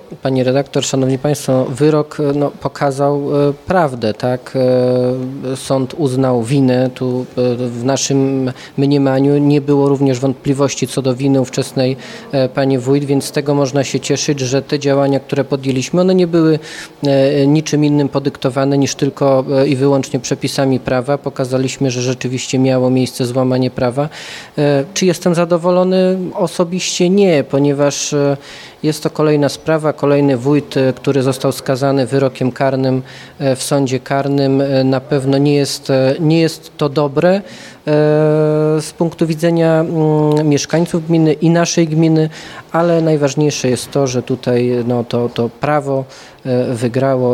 Pani redaktor, szanowni państwo, wyrok pokazał prawdę, tak? Sąd uznał winę. Tu w naszym mniemaniu nie było również wątpliwości co do winy ówczesnej pani wójt, więc z tego można się cieszyć, że te działania, które podjęliśmy, one nie były niczym innym podyktowane niż tylko i wyłącznie przepisami prawa. Pokazaliśmy, że rzeczywiście miało miejsce złamanie prawa. Czy jestem zadowolony? Osobiście nie, ponieważ jest to kolejna sprawa, kolejny wójt, który został skazany wyrokiem karnym w sądzie karnym. Na pewno nie jest to dobre z punktu widzenia mieszkańców gminy i naszej gminy, ale najważniejsze jest to, że tutaj to prawo wygrało